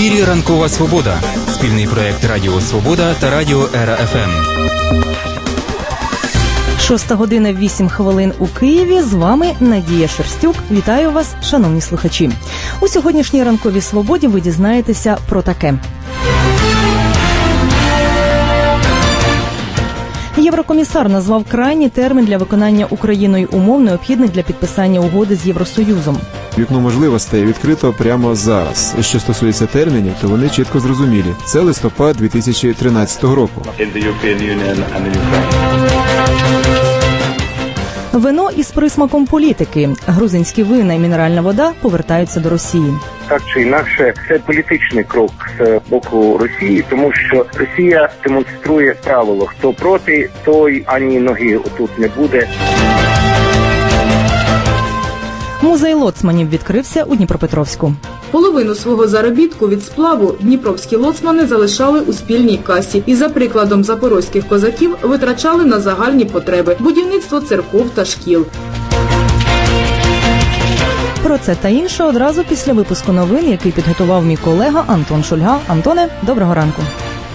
ефірі «Ранкова Свобода» – спільний проєкт Радіо Свобода та Радіо Ера ФМ. 6:08 у Києві. З вами Надія Шерстюк. Вітаю вас, шановні слухачі. У сьогоднішній «Ранковій Свободі» ви дізнаєтеся про таке. Єврокомісар назвав крайній термін для виконання Україною умов, необхідних для підписання угоди з Євросоюзом. Вікно можливостей відкрито прямо зараз. Що стосується термінів, то вони чітко зрозумілі. Це листопад 2013 року. Вино із присмаком політики. Грузинські вина і мінеральна вода повертаються до Росії. Так чи інакше, це політичний крок з боку Росії, тому що Росія демонструє правило: хто проти, той ані ноги отут не буде. Музей лоцманів відкрився у Дніпропетровську. Половину свого заробітку від сплаву дніпровські лоцмани залишали у спільній касі і, за прикладом запорозьких козаків, витрачали на загальні потреби – будівництво церков та шкіл. Про це та інше одразу після випуску новин, який підготував мій колега Антон Шульга. Антоне, доброго ранку.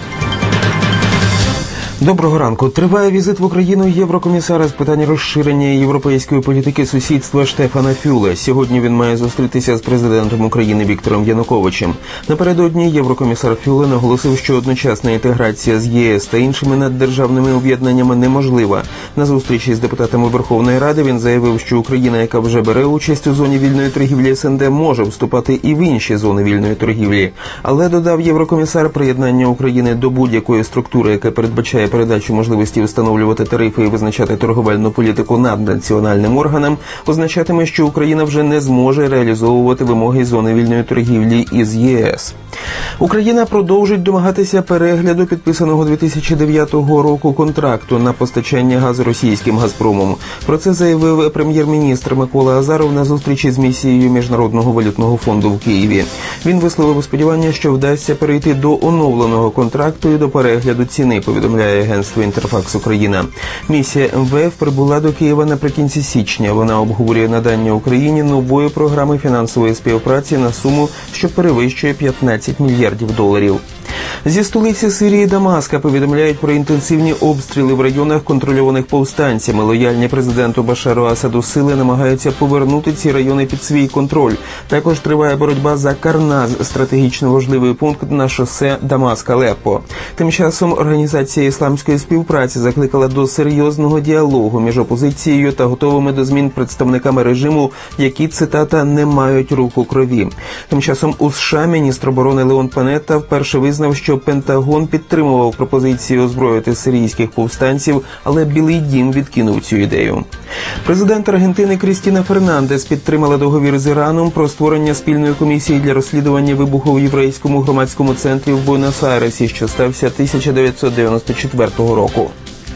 Доброго ранку. Триває візит в Україну єврокомісара з питань розширення європейської політики сусідства Штефана Фюле. Сьогодні він має зустрітися з президентом України Віктором Януковичем. Напередодні єврокомісар Фюле наголосив, що одночасна інтеграція з ЄС та іншими наддержавними об'єднаннями неможлива. На зустрічі з депутатами Верховної Ради він заявив, що Україна, яка вже бере участь у зоні вільної торгівлі СНД, може вступати і в інші зони вільної торгівлі. Але, додав єврокомісар, приєднання України до будь-якої структури, яка передбачає передачу можливості встановлювати тарифи і визначати торговельну політику наднаціональним органам, означатиме, що Україна вже не зможе реалізовувати вимоги зони вільної торгівлі із ЄС. Україна продовжить домагатися перегляду підписаного 2009 року контракту на постачання газу російським «Газпромом». Про це заявив прем'єр-міністр Микола Азаров на зустрічі з місією Міжнародного валютного фонду в Києві. Він висловив сподівання, що вдасться перейти до оновленого контракту і до перегляду ціни, повідомляє агентство «Інтерфакс Україна». Місія МВФ прибула до Києва наприкінці січня. Вона обговорює надання Україні нової програми фінансової співпраці на суму, що перевищує $15 мільярдів. Зі столиці Сирії Дамаска повідомляють про інтенсивні обстріли в районах, контрольованих повстанцями. Лояльні президенту Башару Асаду сили намагаються повернути ці райони під свій контроль. Також триває боротьба за Карназ, стратегічно важливий пункт на шосе Дамаск-Алеппо. Тим часом Організація ісламської співпраці закликала до серйозного діалогу між опозицією та готовими до змін представниками режиму, які, цитата, не мають рук у крові. Тим часом у США міністр оборони Леон Панетта вперше визнав, що Пентагон підтримував пропозицію озброїти сирійських повстанців, але Білий дім відкинув цю ідею. Президент Аргентини Крістіна Фернандес підтримала договір з Іраном про створення спільної комісії для розслідування вибуху в єврейському громадському центрі в Буенос-Айресі, що стався 1994 року.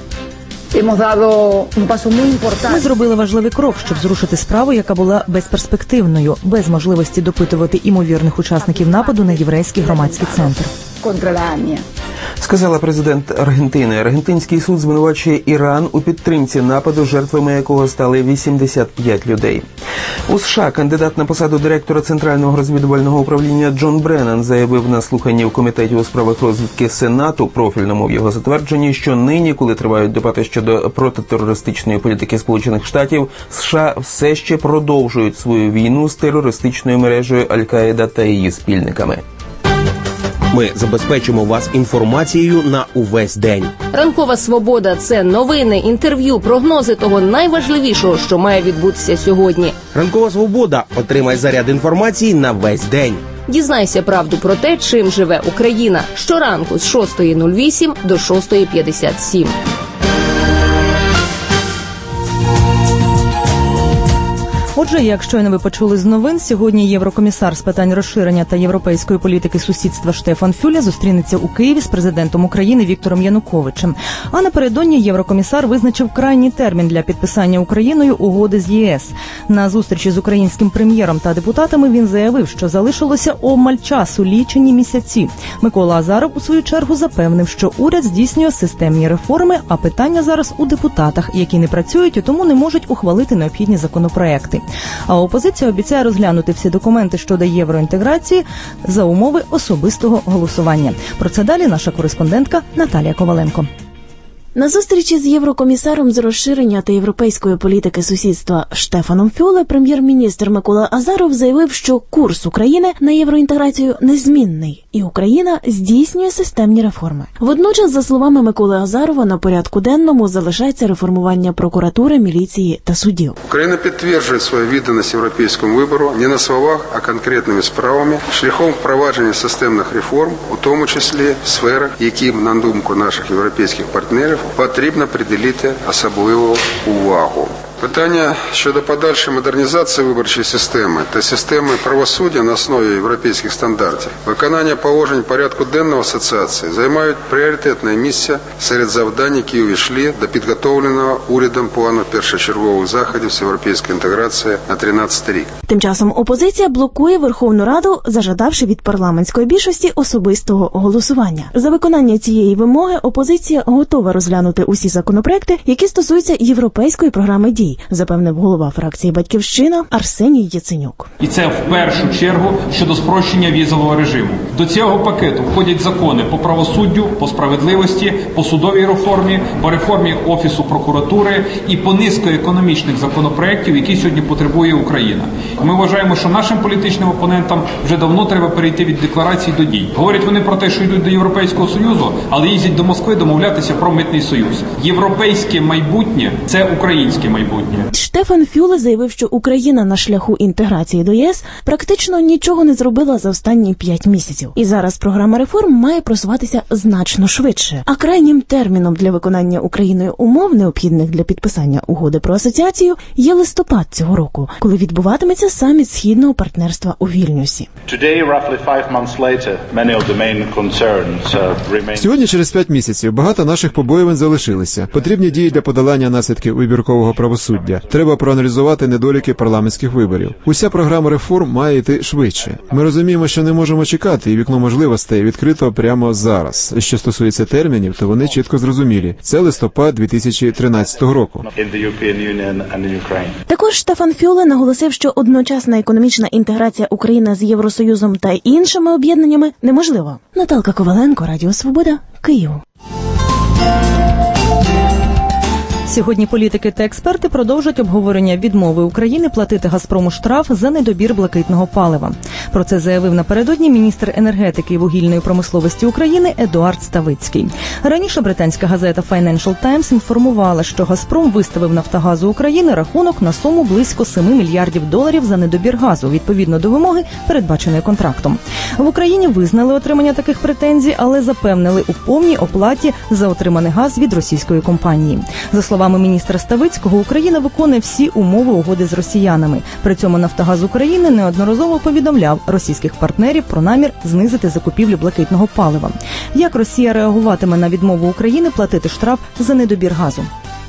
Ми зробили важливий крок, щоб зрушити справу, яка була безперспективною, без можливості допитувати імовірних учасників нападу на єврейський громадський центр. Сказала президент Аргентини. Аргентинський суд звинувачує Іран у підтримці нападу, жертвами якого стали 85 людей. У США кандидат на посаду директора Центрального розвідувального управління Джон Бреннан заявив на слуханні в Комітеті у справах розвідки Сенату, профільному в його затвердженні, що нині, коли тривають дебати щодо протитерористичної політики Сполучених Штатів, США все ще продовжують свою війну з терористичною мережею Аль-Каїда та її спільниками. Ми забезпечимо вас інформацією на увесь день. Ранкова Свобода – це новини, інтерв'ю, прогнози того найважливішого, що має відбутися сьогодні. Ранкова Свобода. Отримай заряд інформації на весь день. Дізнайся правду про те, чим живе Україна. Щоранку з 6:08 до 6:57. Отже, як щойно ви почули з новин, сьогодні єврокомісар з питань розширення та європейської політики сусідства Штефан Фюле зустрінеться у Києві з президентом України Віктором Януковичем. А напередодні єврокомісар визначив крайній термін для підписання Україною угоди з ЄС. На зустрічі з українським прем'єром та депутатами він заявив, що залишилося обмаль часу, лічені місяці. Микола Азаров у свою чергу запевнив, що уряд здійснює системні реформи, а питання зараз у депутатах, які не працюють і тому не можуть ухвалити необхідні законопроекти. А опозиція обіцяє розглянути всі документи щодо євроінтеграції за умови особистого голосування. Про це далі наша кореспондентка Наталія Коваленко. На зустрічі з єврокомісаром з розширення та європейської політики сусідства Штефаном Фюле прем'єр-міністр Микола Азаров заявив, що курс України на євроінтеграцію незмінний, і Україна здійснює системні реформи. Водночас, за словами Миколи Азарова, на порядку денному залишається реформування прокуратури, міліції та судів. Україна підтверджує свою відданість європейському вибору не на словах, а конкретними справами, шляхом впровадження системних реформ, у тому числі в сферах, яким, на думку наших європейських партнерів, потрібно приділити особливу увагу. Питання щодо подальшої модернізації виборчої системи та системи правосуддя на основі європейських стандартів, виконання положень порядку денного асоціації займають пріоритетне місце серед завдань, які увійшли до підготовленого урядом плану першочергових заходів з європейської інтеграції на 2013 рік. Тим часом опозиція блокує Верховну Раду, зажадавши від парламентської більшості особистого голосування. За виконання цієї вимоги опозиція готова розглянути усі законопроекти, які стосуються європейської програми дій, запевнив голова фракції «Батьківщина» Арсеній Яценюк. І це в першу чергу щодо спрощення візового режиму. До цього пакету входять закони по правосуддю, по справедливості, по судовій реформі, по реформі Офісу прокуратури і по низку економічних законопроєктів, які сьогодні потребує Україна. Ми вважаємо, що нашим політичним опонентам вже давно треба перейти від декларацій до дій. Говорять вони про те, що йдуть до Європейського Союзу, але їздять до Москви домовлятися про митний союз. Європейське майбутнє – це українське майбутнє. Штефан Фюле заявив, що Україна на шляху інтеграції до ЄС практично нічого не зробила за останні 5 місяців. І зараз програма реформ має просуватися значно швидше. А крайнім терміном для виконання Україною умов, необхідних для підписання угоди про асоціацію, є листопад цього року, коли відбуватиметься саміт Східного партнерства у Вільнюсі. Сьогодні, через 5 місяців, багато наших побоювань залишилися. Потрібні дії для подолання наслідків вибіркового правосуддя. Треба проаналізувати недоліки парламентських виборів. Уся програма реформ має йти швидше. Ми розуміємо, що не можемо чекати, і вікно можливостей відкрито прямо зараз. Що стосується термінів, то вони чітко зрозумілі. Це листопад 2013 року. Також Штефан Фюле наголосив, що одночасна економічна інтеграція України з Євросоюзом та іншими об'єднаннями неможлива. Наталка Коваленко, Радіо Свобода, Київ. Сьогодні політики та експерти продовжать обговорення відмови України платити «Газпрому» штраф за недобір блакитного палива. Про це заявив напередодні міністр енергетики і вугільної промисловості України Едуард Ставицький. Раніше британська газета Financial Times інформувала, що «Газпром» виставив «Нафтогазу України» рахунок на суму близько $7 мільярдів за недобір газу, відповідно до вимоги, передбаченої контрактом. В Україні визнали отримання таких претензій, але запевнили у повній оплаті за отриманий газ від російської компанії. За словами міністра Ставицького, Україна виконує всі умови угоди з росіянами. При цьому «Нафтогаз України» неодноразово повідомляв російських партнерів про намір знизити закупівлю блакитного палива. Як Росія реагуватиме на відмову України платити штраф за недобір газу?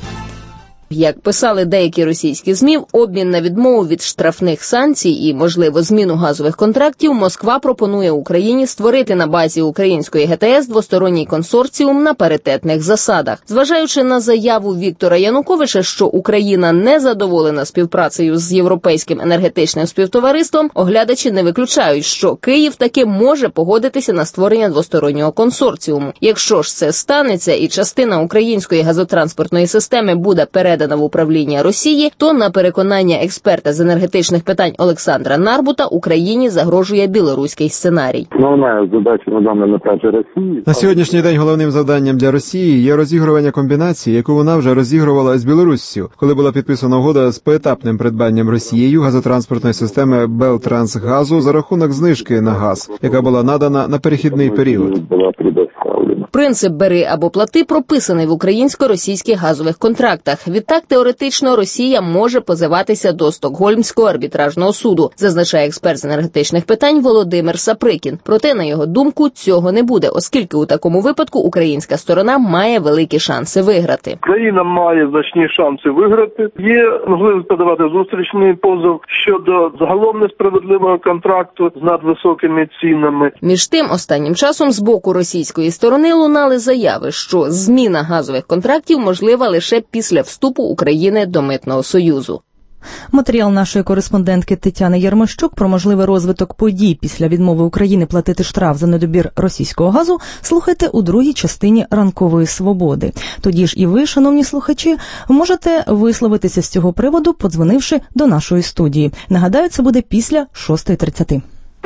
Як писали деякі російські ЗМІ, в обмін на відмову від штрафних санкцій і, можливо, зміну газових контрактів, Москва пропонує Україні створити на базі української ГТС двосторонній консорціум на паритетних засадах. Зважаючи на заяву Віктора Януковича, що Україна не задоволена співпрацею з Європейським енергетичним співтовариством, оглядачі не виключають, що Київ таки може погодитися на створення двостороннього консорціуму. Якщо ж це станеться і частина української газотранспортної системи буде передана в управління Росії, то, на переконання експерта з енергетичних питань Олександра Нарбута, Україні загрожує білоруський сценарій. Основна задача на даному етапі Росії. На сьогоднішній день головним завданням для Росії є розігрування комбінації, яку вона вже розігрувала з Білоруссю, коли була підписана угода з поетапним придбанням Росією газотранспортної системи Белтрансгазу за рахунок знижки на газ, яка була надана на перехідний період. Принцип «бери або плати» прописаний в українсько-російських газових контрактах. Відтак, теоретично, Росія може позиватися до Стокгольмського арбітражного суду, зазначає експерт з енергетичних питань Володимир Саприкін. Проте, на його думку, цього не буде, оскільки у такому випадку українська сторона має великі шанси виграти. Країна має значні шанси виграти. Є можливість подавати зустрічний позов щодо загалом несправедливого контракту з надвисокими цінами. Між тим, останнім часом з боку російської сторони лунали заяви, що зміна газових контрактів можлива лише після вступу України до Митного Союзу. Матеріал нашої кореспондентки Тетяни Єрмощук про можливий розвиток подій після відмови України платити штраф за недобір російського газу слухайте у другій частині «Ранкової свободи». Тоді ж і ви, шановні слухачі, можете висловитися з цього приводу, подзвонивши до нашої студії. Нагадаю, це буде після 6:30.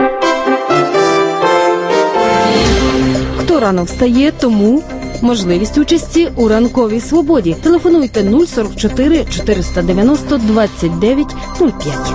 Хто рано встає, тому можливість участі у «Ранковій свободі». Телефонуйте 044 490 29 05.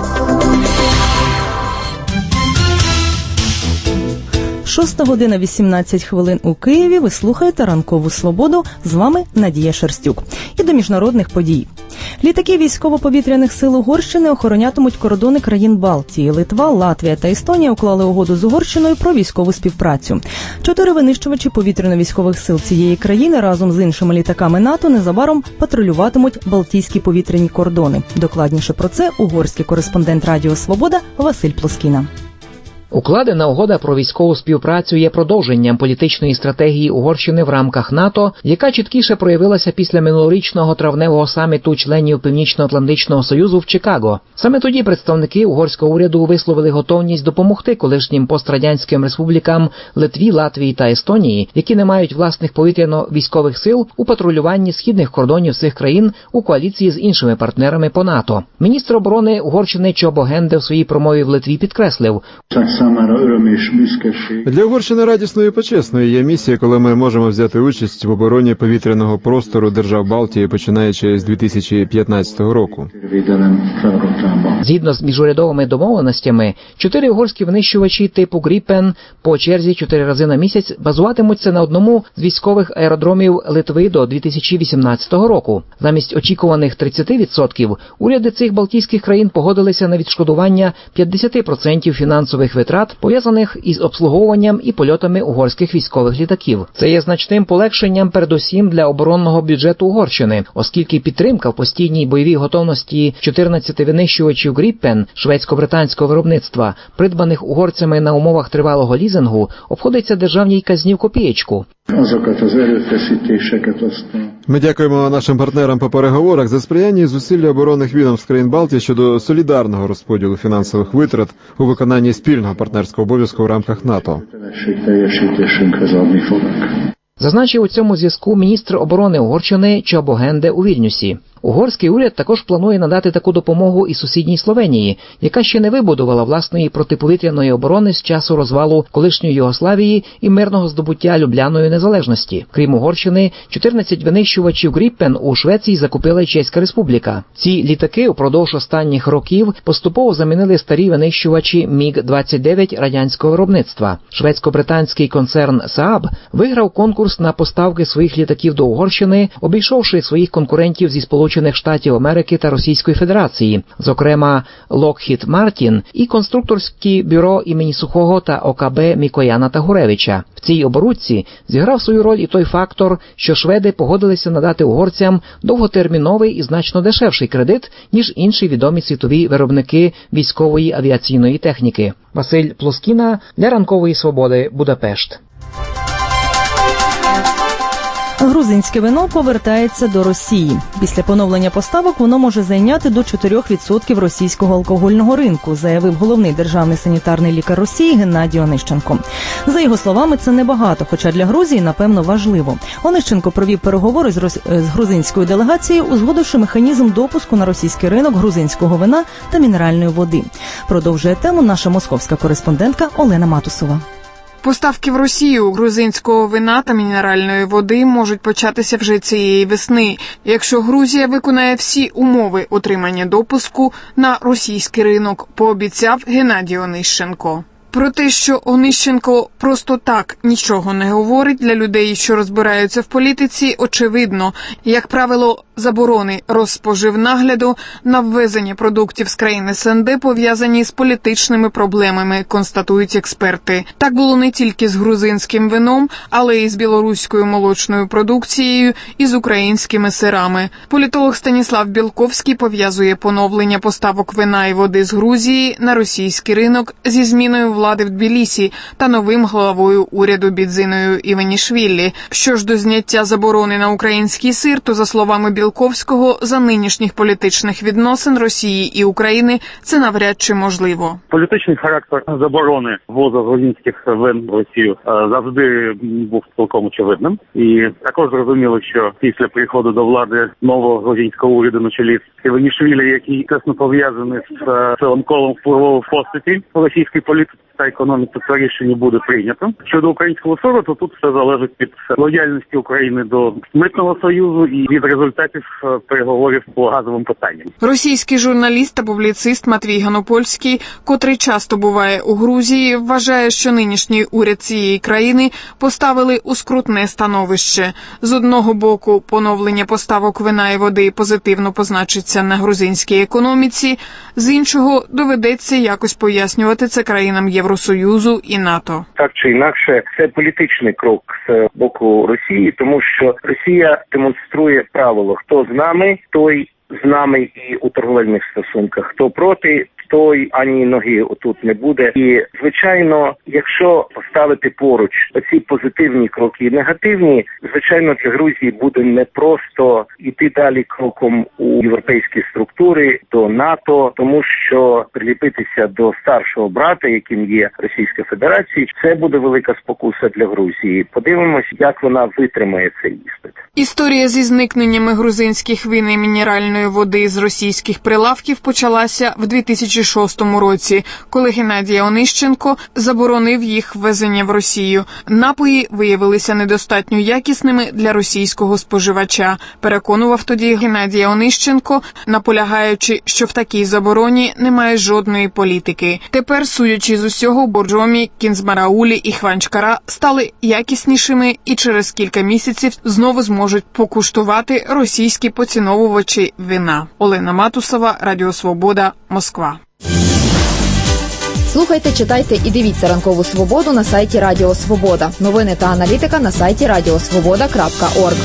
Шоста година 18 хвилин у Києві. Ви слухаєте «Ранкову свободу». З вами Надія Шерстюк. І до міжнародних подій. Літаки військово-повітряних сил Угорщини охоронятимуть кордони країн Балтії. Литва, Латвія та Естонія уклали угоду з Угорщиною про військову співпрацю. 4 винищувачі повітряно-військових сил цієї країни разом з іншими літаками НАТО незабаром патрулюватимуть Балтійські повітряні кордони. Докладніше про це угорський кореспондент Радіо Свобода Василь Плоскіна. Укладена угода про військову співпрацю є продовженням політичної стратегії Угорщини в рамках НАТО, яка чіткіше проявилася після минулорічного травневого саміту членів Північно-Атлантичного Союзу в Чикаго. Саме тоді представники угорського уряду висловили готовність допомогти колишнім пострадянським республікам Литві, Латвії та Естонії, які не мають власних повітряно-військових сил, у патрулюванні східних кордонів цих країн у коаліції з іншими партнерами по НАТО. Міністр оборони Угорщини Чобо Генде в своїй промові в Литві підкреслив: для Угорщини радісною і почесною є місія, коли ми можемо взяти участь в обороні повітряного простору держав Балтії, починаючи з 2015 року. Згідно з міжурядовими домовленостями, 4 угорські винищувачі типу «Гріпен» по черзі 4 рази на місяць базуватимуться на одному з військових аеродромів Литви до 2018 року. Замість очікуваних 30% уряди цих балтійських країн погодилися на відшкодування 50% фінансових витрат, пов'язаних із обслуговуванням і польотами угорських військових літаків. Це є значним полегшенням передусім для оборонного бюджету Угорщини, оскільки підтримка в постійній бойовій готовності 14 винищувачів «Гріпен» шведсько-британського виробництва, придбаних угорцями на умовах тривалого лізингу, обходиться державній казні в копієчку. Ми дякуємо нашим партнерам по переговорах за сприяння і зусилля оборонних відомств країн Балтії щодо солідарного розподілу фінансових витрат у виконанні спільного партнерського обов'язку в рамках НАТО. Зазначив у цьому зв'язку міністр оборони Угорщини Чобо Генде у Вільнюсі. Угорський уряд також планує надати таку допомогу і сусідній Словенії, яка ще не вибудувала власної протиповітряної оборони з часу розвалу колишньої Югославії і мирного здобуття Любляної незалежності. Крім Угорщини, 14 винищувачів «Гріпен» у Швеції закупила й Чеська Республіка. Ці літаки упродовж останніх років поступово замінили старі винищувачі МіГ-29 радянського виробництва. Шведсько-британський концерн Saab виграв конкурс на поставки своїх літаків до Угорщини, обійшовши своїх конкурентів зі Сполучених Штатів Америки та Російської Федерації, зокрема Lockheed Martin і конструкторські бюро імені Сухого та ОКБ Мікояна та Гуревича. В цій оборудці зіграв свою роль і той фактор, що шведи погодилися надати угорцям довготерміновий і значно дешевший кредит, ніж інші відомі світові виробники військової авіаційної техніки. Василь Плоскіна для «Ранкової свободи», Будапешт. Грузинське вино повертається до Росії. Після поновлення поставок воно може зайняти до 4% російського алкогольного ринку, заявив головний державний санітарний лікар Росії Геннадій Онищенко. За його словами, це небагато, хоча для Грузії, напевно, важливо. Онищенко провів переговори з грузинською делегацією, узгодивши механізм допуску на російський ринок грузинського вина та мінеральної води. Продовжує тему наша московська кореспондентка Олена Матусова. Поставки в Росію грузинського вина та мінеральної води можуть початися вже цієї весни, якщо Грузія виконає всі умови отримання допуску на російський ринок, пообіцяв Геннадій Онищенко. Про те, що Онищенко просто так нічого не говорить, для людей, що розбираються в політиці, очевидно. Як правило, заборони Розспоживнагляду на ввезення продуктів з країн СНД пов'язані з політичними проблемами, констатують експерти. Так було не тільки з грузинським вином, але й з білоруською молочною продукцією і з українськими сирами. Політолог Станіслав Білковський пов'язує поновлення поставок вина і води з Грузії на російський ринок зі зміною влади в Тбілісі та новим главою уряду Бідзиною Іванішвілі. Що ж до зняття заборони на український сир, то, за словами Білковського, за нинішніх політичних відносин Росії і України це навряд чи можливо. Політичний характер заборони ввозу грузинських вин в Росію завжди був цілком очевидним. І також зрозуміло, що після приходу до влади нового грузинського уряду на чолі з Іванішвілі, який тесно пов'язаний з цілим колом впливової постаті в російській політиці та економіці, це рішення буде прийнято. Щодо українського сиру, то тут все залежить від лояльності України до Митного союзу і від результатів переговорів по газовим питанням. Російський журналіст та публіцист Матвій Ганопольський, котрий часто буває у Грузії, вважає, що нинішній уряд цієї країни поставили у скрутне становище. З одного боку, поновлення поставок вина і води позитивно позначиться на грузинській економіці, з іншого доведеться якось пояснювати це країнам Євросоюзу і НАТО. Так чи інакше, це політичний крок з боку Росії, тому що Росія демонструє правило: хто з нами, той з нами і у торговельних стосунках, хто проти, той ані ноги отут не буде. І, звичайно, якщо поставити поруч оці позитивні кроки і негативні, звичайно, для Грузії буде непросто йти далі кроком у європейські структури, до НАТО, тому що приліпитися до старшого брата, яким є Російська Федерація, це буде велика спокуса для Грузії. Подивимось, як вона витримає цей іспит. Історія зі зникненнями грузинських вин і мінеральної води з російських прилавків почалася в 2006 році, коли Геннадій Онищенко заборонив їх ввезення в Росію. Напої виявилися недостатньо якісними для російського споживача, переконував тоді Геннадій Онищенко, наполягаючи, що в такій забороні немає жодної політики. Тепер, судячи з усього, Борджомі, Кінзмараулі і Хванчкара стали якіснішими і через кілька місяців знову зможуть покуштувати російські поціновувачі вина. Олена Матусова, Радіо Свобода, Москва. Слухайте, читайте і дивіться «Ранкову Свободу» на сайті Радіо Свобода. Новини та аналітика на сайті radiosvoboda.org.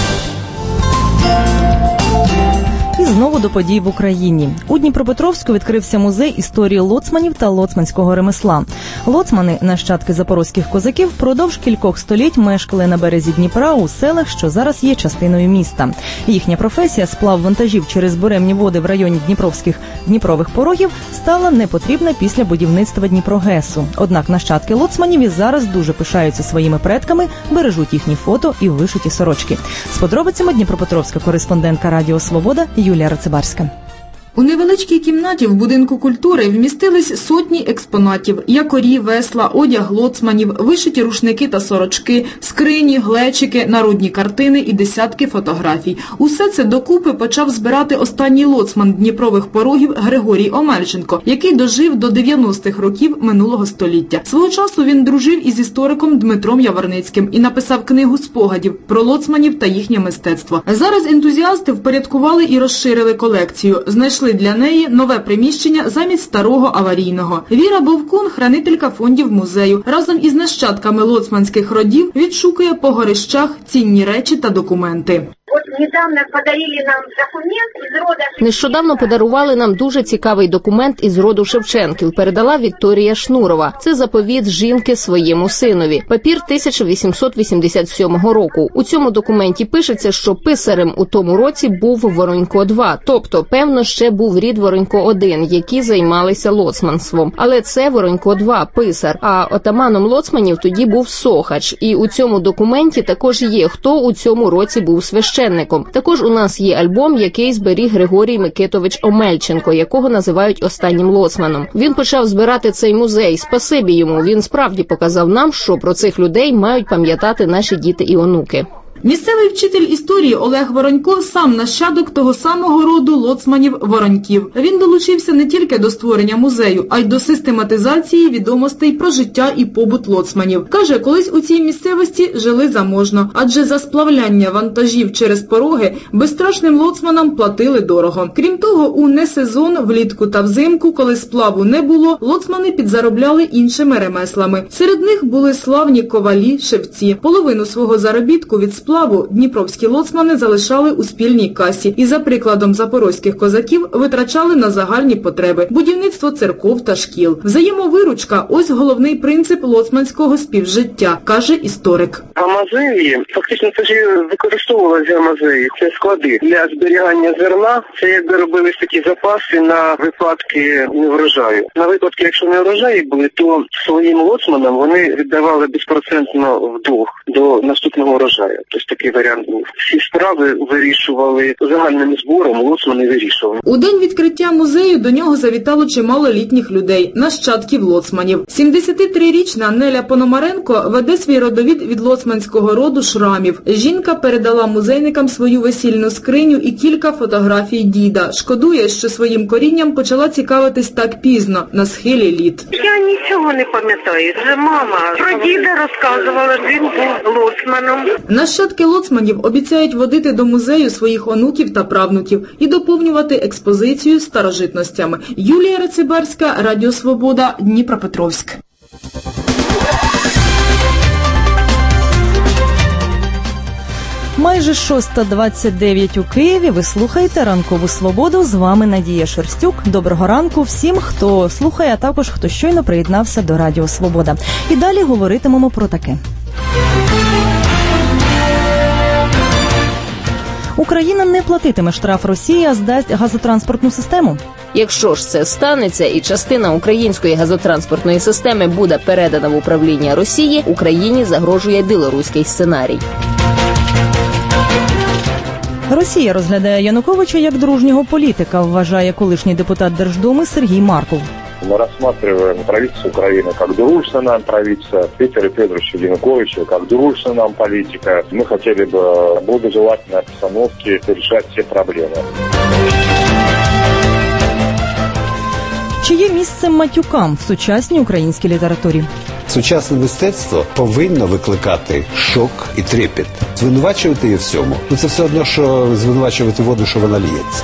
І знову до подій в Україні. У Дніпропетровську відкрився музей історії лоцманів та лоцманського ремесла. Лоцмани, нащадки запорозьких козаків, впродовж кількох століть мешкали на березі Дніпра у селах, що зараз є частиною міста. Їхня професія – сплав вантажів через буремні води в районі Дніпрових порогів – стала непотрібна після будівництва Дніпрогесу. Однак нащадки лоцманів і зараз дуже пишаються своїми предками, бережуть їхні фото і вишиті сорочки. З подробицями Дніпропетровська кореспондентка Радіо Свобода Юлія Рацибарська. У невеличкій кімнаті в будинку культури вмістились сотні експонатів: якорі, весла, одяг лоцманів, вишиті рушники та сорочки, скрині, глечики, народні картини і десятки фотографій. Усе це докупи почав збирати останній лоцман Дніпрових порогів Григорій Омельченко, який дожив до 90-х років минулого століття. Свого часу він дружив із істориком Дмитром Яворницьким і написав книгу спогадів про лоцманів та їхнє мистецтво. Зараз ентузіасти впорядкували і розширили колекцію. Знайшли для неї нове приміщення замість старого аварійного. Віра Бовкун, хранителька фондів музею, разом із нащадками лоцманських родів відшукує по горищах цінні речі та документи. Нещодавно подарували нам дуже цікавий документ із роду Шевченків. Передала Вікторія Шнурова. Це заповіт жінки своєму синові. Папір 1887 року. У цьому документі пишеться, що писарем у тому році був Воронько-2. Тобто, певно, ще був рід Воронько-1, які займалися лоцманством. Але це Воронько-2, писар. А отаманом лоцманів тоді був Сохач. І у цьому документі також є, хто у цьому році був священником. Також у нас є альбом, який зберіг Григорій Микитович Омельченко, якого називають останнім лоцманом. Він почав збирати цей музей. Спасибі йому. Він справді показав нам, що про цих людей мають пам'ятати наші діти і онуки. Місцевий вчитель історії Олег Воронько сам нащадок того самого роду лоцманів-вороньків. Він долучився не тільки до створення музею, а й до систематизації відомостей про життя і побут лоцманів. Каже, колись у цій місцевості жили заможно, адже за сплавляння вантажів через пороги безстрашним лоцманам платили дорого. Крім того, у несезон, влітку та взимку, коли сплаву не було, лоцмани підзаробляли іншими ремеслами. Серед них були славні ковалі, шевці. Половину свого заробітку від сплаву дніпровські лоцмани залишали у спільній касі і, за прикладом запорозьких козаків, витрачали на загальні потреби – будівництво церков та шкіл. Взаємовиручка – ось головний принцип лоцманського співжиття, каже історик. Гамазеї, фактично це ж використовувалися гамазеї, це склади для зберігання зерна, це якби робились такі запаси на випадки неврожаю. На випадки, якщо неврожаї були, то своїм лоцманам вони віддавали безпроцентно вдовг до наступного урожаю. Тобто такий варіант був. Всі справи вирішували загальним збором, лоцмани вирішували. У день відкриття музею до нього завітало чимало літніх людей, нащадків лоцманів. 73-річна Неля Пономаренко веде свій родовід від лоцманського роду Шрамів. Жінка передала музейникам свою весільну скриню і кілька фотографій діда. Шкодує, що своїм корінням почала цікавитись так пізно, на схилі літ. Я нічого не пам'ятаю. Вже мама про діда розказувала, він був лоцманом. Нащадки лоцманів обіцяють водити до музею своїх онуків та правнуків і доповнювати експозицію старожитностями. Юлія Рецибарська, Радіо Свобода, Дніпропетровськ. Майже 6:29 у Києві. Ви слухаєте «Ранкову свободу». З вами Надія Шерстюк. Доброго ранку всім, хто слухає, а також хто щойно приєднався до Радіо Свобода. І далі говоритимемо про таке. Україна не платитиме штраф Росії, а здасть газотранспортну систему. Якщо ж це станеться і частина української газотранспортної системи буде передана в управління Росії, Україні загрожує білоруський сценарій. Росія розглядає Януковича як дружнього політика, вважає колишній депутат Держдуми Сергій Марков. Мы рассматриваем правительство Украины как дружественное нам правительство, Петра Федоровича Януковича как дружественная нам политика. Мы хотели бы в благожелательной обстановке решать все проблемы. Чи є місце матюкам в сучасній українській літературі? Сучасне мистецтво повинно викликати шок і трепет. Звинувачувати її в цьому – це все одно, що звинувачувати воду, що вона ліється.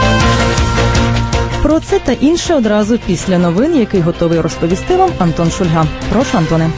Про це та інше одразу після новин, який готовий розповісти вам Антон Шульга. Прошу, Антоне.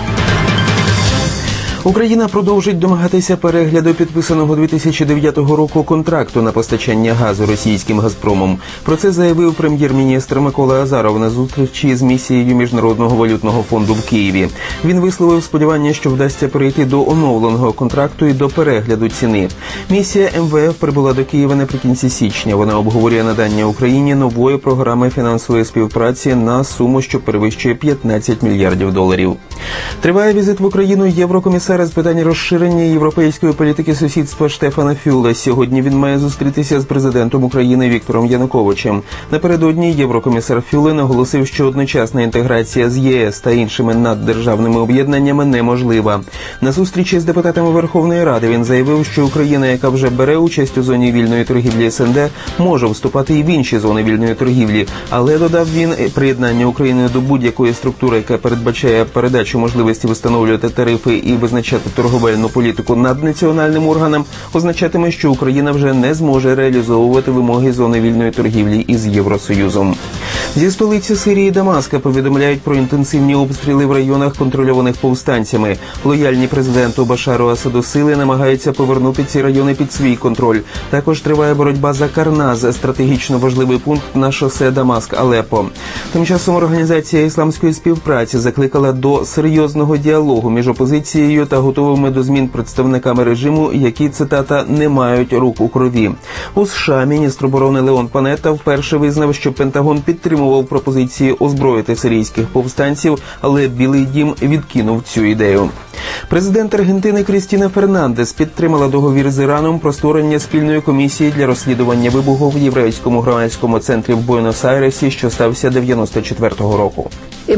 Україна продовжить домагатися перегляду підписаного 2009 року контракту на постачання газу російським «Газпромом». Про це заявив прем'єр-міністр Микола Азаров на зустрічі з місією Міжнародного валютного фонду в Києві. Він висловив сподівання, що вдасться перейти до оновленого контракту і до перегляду ціни. Місія МВФ прибула до Києва наприкінці січня. Вона обговорює надання Україні нової програми фінансової співпраці на суму, що перевищує $15 мільярдів. Триває візит в Україну єврокомісара з питань розширення європейської політики сусідства Штефана Фюле. Сьогодні він має зустрітися з президентом України Віктором Януковичем. Напередодні єврокомісар Фюле наголосив, що одночасна інтеграція з ЄС та іншими наддержавними об'єднаннями неможлива. На зустрічі з депутатами Верховної Ради він заявив, що Україна, яка вже бере участь у зоні вільної торгівлі СНД, може вступати і в інші зони вільної торгівлі. Але, додав він, приєднання України до будь-якої структури, яка передбачає передачу можливості встановлювати тарифи і визначати торговельну політику наднаціональним органам, означатиме, що Україна вже не зможе реалізовувати вимоги зони вільної торгівлі із Євросоюзом. Зі столиці Сирії Дамаска повідомляють про інтенсивні обстріли в районах, контрольованих повстанцями. Лояльні президенту Башару Асаду сили намагаються повернути ці райони під свій контроль. Також триває боротьба за Карназ, стратегічно важливий пункт на шосе Дамаск-Алеппо. Тим часом Організація ісламської співпраці закликала до серйозного діалогу між опозицією та готовими до змін представниками режиму, які, цитата, не мають рук у крові. У США міністр оборони Леон Панетта вперше визнав, що Пентагон підтримував пропозиції озброїти сирійських повстанців, але Білий дім відкинув цю ідею. Президент Аргентини Крістіна Фернандес підтримала договір з Іраном про створення спільної комісії для розслідування вибуху в єврейському громадському центрі в Буенос-Айресі, що стався 94-го року.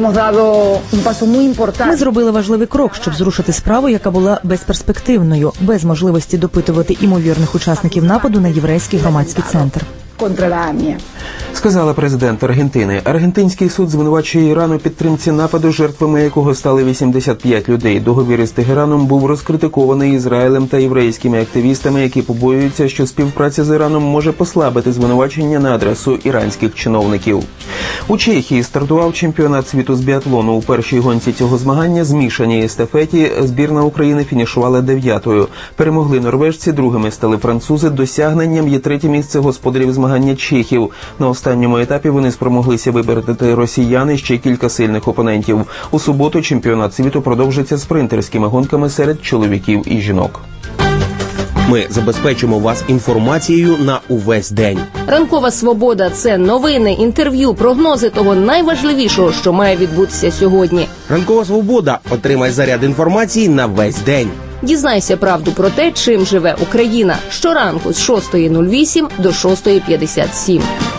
Ми зробили важливий крок, щоб зрушити справу, яка була безперспективною, без можливості допитувати імовірних учасників нападу на єврейський громадський центр. Сказала президент Аргентини. Аргентинський суд звинувачує Іран у підтримці нападу, жертвами якого стали 85 людей. Договір із Тегераном був розкритикований Ізраїлем та єврейськими активістами, які побоюються, що співпраця з Іраном може послабити звинувачення на адресу іранських чиновників. У Чехії стартував чемпіонат світу з біатлону. У першій гонці цього змагання змішаній естафеті збірна України фінішувала 9-ю. Перемогли норвежці, другими стали французи. Досягненням є 3-те місце господарів змагання чехів. На останньому етапі вони спромоглися випередити росіян і ще кілька сильних опонентів. У суботу чемпіонат світу продовжиться спринтерськими гонками серед чоловіків і жінок. Ми забезпечимо вас інформацією на увесь день. Ранкова свобода – це новини, інтерв'ю, прогнози того найважливішого, що має відбутися сьогодні. Ранкова свобода. Отримай заряд інформації на весь день. Дізнайся правду про те, чим живе Україна. Щоранку з 6:08 до 6:57.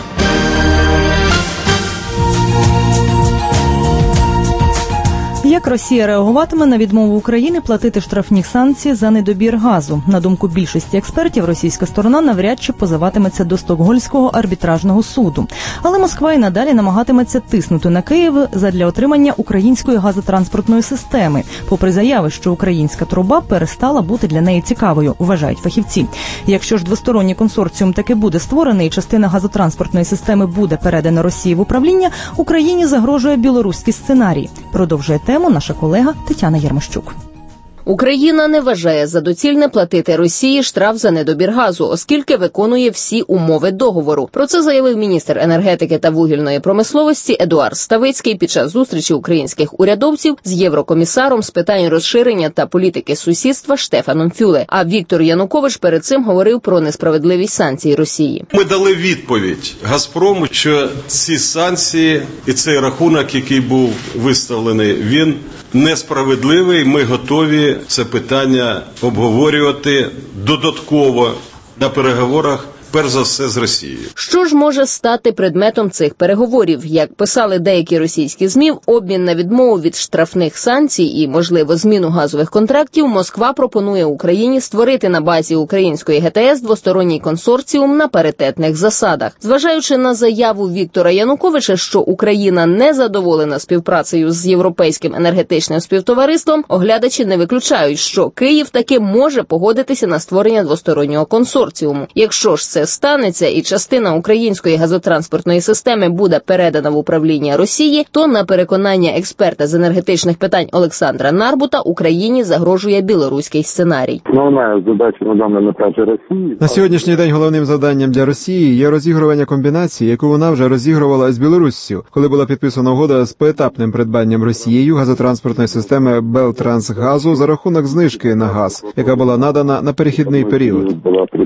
Як Росія реагуватиме на відмову України платити штрафні санкції за недобір газу? На думку більшості експертів, російська сторона навряд чи позиватиметься до Стокгольмського арбітражного суду. Але Москва і надалі намагатиметься тиснути на Київ задля отримання української газотранспортної системи, попри заяви, що українська труба перестала бути для неї цікавою, вважають фахівці. Якщо ж двосторонній консорціум таки буде створений і частина газотранспортної системи буде передана Росії в управління, Україні загрожує білоруський сценарій. Продовжує тему наша колега Тетяна Єрмощук. Україна не вважає за доцільне платити Росії штраф за недобір газу, оскільки виконує всі умови договору. Про це заявив міністр енергетики та вугільної промисловості Едуард Ставицький під час зустрічі українських урядовців з єврокомісаром з питань розширення та політики сусідства Штефаном Фюле. А Віктор Янукович перед цим говорив про несправедливість санкцій Росії. Ми дали відповідь Газпрому, що ці санкції і цей рахунок, який був виставлений, він несправедливий. Ми готові це питання обговорювати додатково на переговорах, перш за все, з Росією. Що ж може стати предметом цих переговорів? Як писали деякі російські ЗМІ, обмін на відмову від штрафних санкцій і, можливо, зміну газових контрактів Москва пропонує Україні створити на базі української ГТС двосторонній консорціум на паритетних засадах. Зважаючи на заяву Віктора Януковича, що Україна не задоволена співпрацею з Європейським енергетичним співтовариством, оглядачі не виключають, що Київ таки може погодитися на створення двостороннього консорціуму. Якщо ж це станеться і частина української газотранспортної системи буде передана в управління Росії, то, на переконання експерта з енергетичних питань Олександра Нарбута, Україні загрожує білоруський сценарій. Основна задача на даному етапі Росії. На сьогоднішній день головним завданням для Росії є розігрування комбінації, яку вона вже розігрувала з Білоруссю, коли була підписана угода з поетапним придбанням Росією газотранспортної системи Белтрансгазу за рахунок знижки на газ, яка була надана на перехідний період.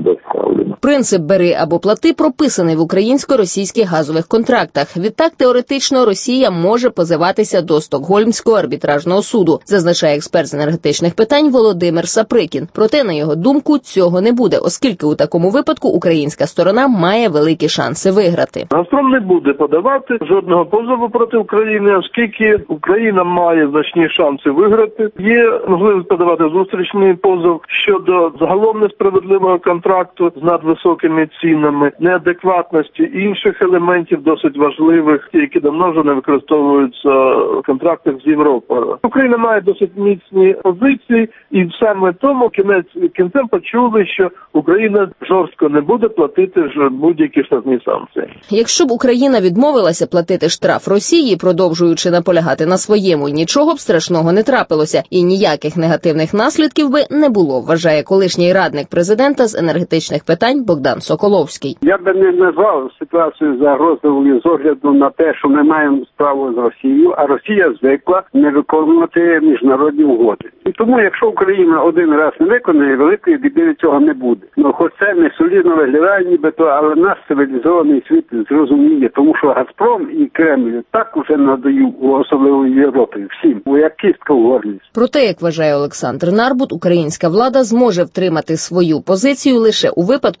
Принцип «бери або плати» прописаний в українсько-російських газових контрактах. Відтак, теоретично, Росія може позиватися до Стокгольмського арбітражного суду, зазначає експерт з енергетичних питань Володимир Саприкін. Проте, на його думку, цього не буде, оскільки у такому випадку українська сторона має великі шанси виграти. Газпром не буде подавати жодного позову проти України, оскільки Україна має значні шанси виграти. Є можливість подавати зустрічний позов щодо загалом несправедливого контракту з надвисокими цінами, неадекватності інших елементів досить важливих, які давно вже не використовуються в контрактах з Європою. Україна має досить міцні позиції, і саме тому кінцем почули, що Україна жорстко не буде платити будь-які штрафні санкції. Якщо б Україна відмовилася платити штраф Росії, продовжуючи наполягати на своєму, нічого б страшного не трапилося і ніяких негативних наслідків би не було, вважає колишній радник президента з енергетичних питань Богдан Соколовський. Я би не назвав ситуацію загрозливою з огляду на те, що ми маємо справу з Росією, а Росія звикла не виконувати міжнародні угоди. І тому, якщо Україна один раз не виконує, великої біди від цього не буде. Ну, хоч це не солідно виглядає нібито, але наш цивілізований світ зрозуміє, тому що Газпром і Кремль так уже надають, особливо в Європі, всім, як кістка в горлі. Проте, як вважає Олександр Нарбут, українська влада зможе втримати свою позицію лише у випадку,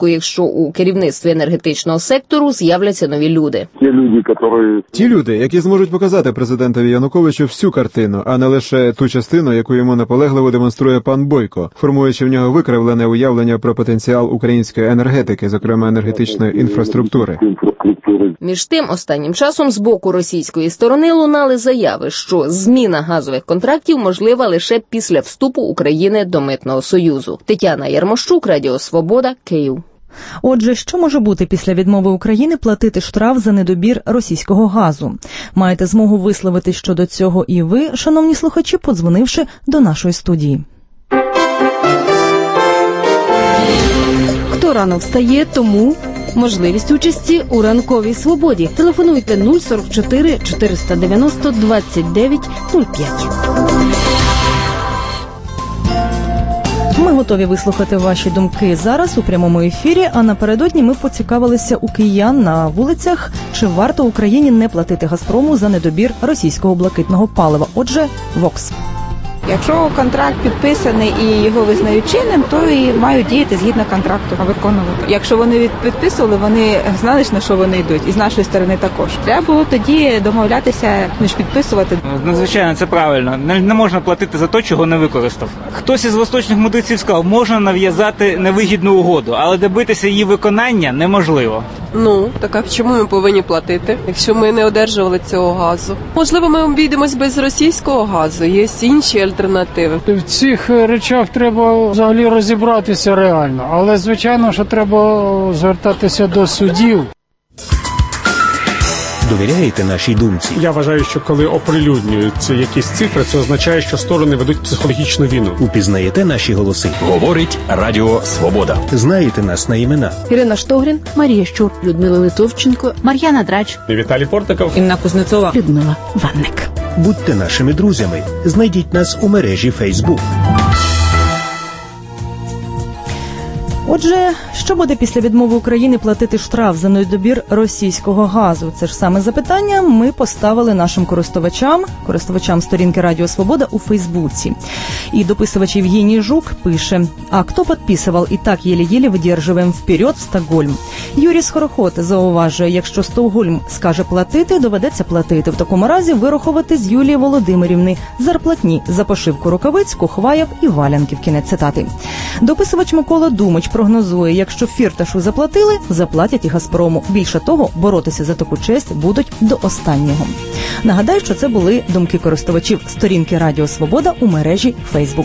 якщо у керівництві енергетичного сектору з'являться нові люди. Ті люди, які зможуть показати президентові Януковичу всю картину, а не лише ту частину, яку йому наполегливо демонструє пан Бойко, формуючи в нього викривлене уявлення про потенціал української енергетики, зокрема енергетичної інфраструктури. Між тим, останнім часом з боку російської сторони лунали заяви, що зміна газових контрактів можлива лише після вступу України до Митного Союзу. Тетяна Ярмощук, Радіо Свобода, Київ. Отже, що може бути після відмови України платити штраф за недобір російського газу? Маєте змогу висловити щодо цього і ви, шановні слухачі, подзвонивши до нашої студії. Хто рано встає, тому можливість участі у ранковій свободі. Телефонуйте 044 490 29 05. Ми готові вислухати ваші думки зараз у прямому ефірі, а напередодні ми поцікавилися у киян на вулицях, чи варто Україні не платити «Газпрому» за недобір російського блакитного палива. Отже, Вокс. Якщо контракт підписаний і його визнають чинним, то і мають діяти згідно контракту, виконувати. Якщо вони підписували, вони знали, на що вони йдуть, і з нашої сторони також. Треба було тоді домовлятися, ніж підписувати. Звичайно, це правильно. Не можна платити за те, чого не використав. Хтось із восточних мудреців сказав, можна нав'язати невигідну угоду, але добитися її виконання неможливо. Так а чому ми повинні платити, якщо ми не одержували цього газу? Можливо, ми обійдемось без російського газу, є інші альтернативи. В цих речах треба взагалі розібратися реально, але звичайно, що треба звертатися до судів. Довіряєте нашій думці? Я вважаю, що коли оприлюднюються якісь цифри, це означає, що сторони ведуть психологічну війну. Упізнаєте наші голоси? Говорить Радіо Свобода. Знаєте нас на імена? Ірина Штогрін, Марія Щур, Людмила Литовченко, Мар'яна Драч, Віталій Портников, Інна Кузнецова, Людмила Ванник. Будьте нашими друзями. Знайдіть нас у мережі Facebook. Отже, що буде після відмови України платити штраф за недобір російського газу? Це ж саме запитання ми поставили нашим користувачам сторінки Радіо Свобода у Фейсбуці. І дописувач Євгеній Жук пише: «А кто подписывал и так еле-еле выдерживаем вперед в Стокгольм?» Юрій Скороход зауважує, якщо Стокгольм скаже платити, доведеться платити. В такому разі вирахувати з Юлії Володимирівни зарплатні за пошивку рукавиць, кухвайок і валянків. Кінець цитати. Дописувач Микола Думич прогнозує, якщо Фірташу заплатили, заплатять і «Газпрому». Більше того, боротися за таку честь будуть до останнього. Нагадаю, що це були думки користувачів сторінки Радіо Свобода у мережі Facebook.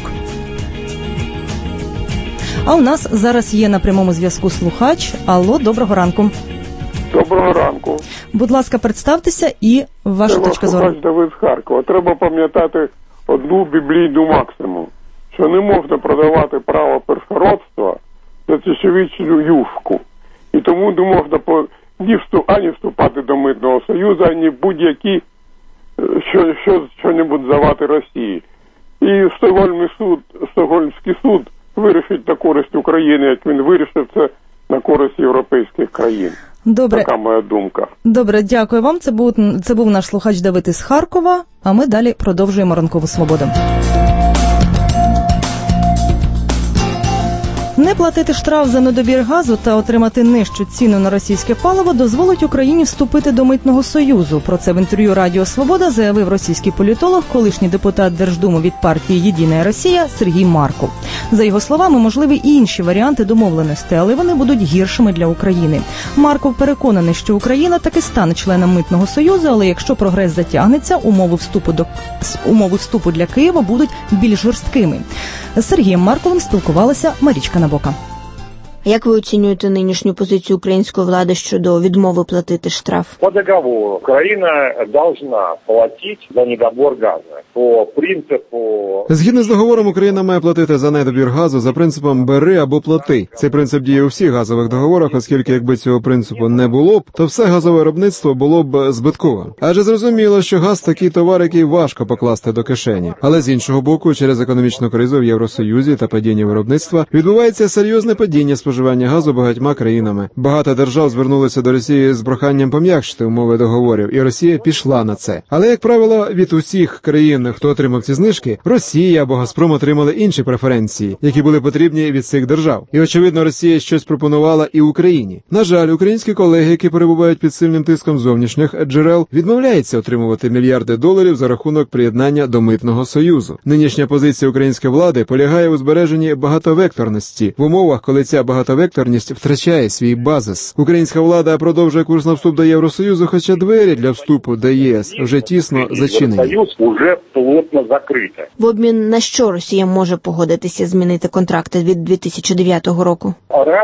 А у нас зараз є на прямому зв'язку слухач. Алло, доброго ранку. Доброго ранку. Будь ласка, представтеся і ваша точка зору. Слухач Давид з Харкова. Треба пам'ятати одну біблійну максимум, що не можна продавати право першородства за тисячовічну юшку. І тому не можна ані вступати до Митного Союзу, ані будь-які що-небудь завати Росії. І Стокгольмський суд вирішить на користь України, як він вирішив це на користь європейських країн. Добре. Така моя думка. Добре, дякую вам. Це був наш слухач Давид із Харкова, а ми далі продовжуємо ранкову свободу. Не платити штраф за недобір газу та отримати нижчу ціну на російське паливо дозволить Україні вступити до Митного Союзу. Про це в інтерв'ю Радіо Свобода заявив російський політолог, колишній депутат Держдуми від партії «Єдина Росія» Сергій Марков. За його словами, можливі і інші варіанти домовленості, але вони будуть гіршими для України. Марков переконаний, що Україна таки стане членом Митного Союзу, але якщо прогрес затягнеться, умови вступу для Києва будуть більш жорсткими. З Сергієм Марковим спілкувалася Марічка Набока. Як ви оцінюєте нинішню позицію української влади щодо відмови платити штраф? По договору Україна должна платити за недобор газу. По принципу... Згідно з договором, Україна має платити за недобір газу за принципом «бери або плати». Цей принцип діє у всіх газових договорах, оскільки якби цього принципу не було б, то все газове виробництво було б збитковим. Адже зрозуміло, що газ – такий товар, який важко покласти до кишені. Але з іншого боку, через економічну кризу в Євросоюзі та падіння виробництва відбувається серйозне падіння споживання споживання газу багатьма країнами. Багато держав звернулися до Росії з проханням пом'якшити умови договорів, і Росія пішла на це. Але, як правило, від усіх країн, хто отримав ці знижки, Росія або Газпром отримали інші преференції, які були потрібні від цих держав. І, очевидно, Росія щось пропонувала і Україні. На жаль, українські колеги, які перебувають під сильним тиском зовнішніх джерел, відмовляються отримувати мільярди доларів за рахунок приєднання до Митного союзу. Нинішня позиція української влади полягає у збереженні багатовекторності в умовах, коли ця багатовекторність втрачає свій базис. Українська влада продовжує курс на вступ до Євросоюзу, хоча двері для вступу до єС вже тісно зачинені. Союз уже плотно закрито. В обмін на що Росія може погодитися змінити контракти від 2009 року?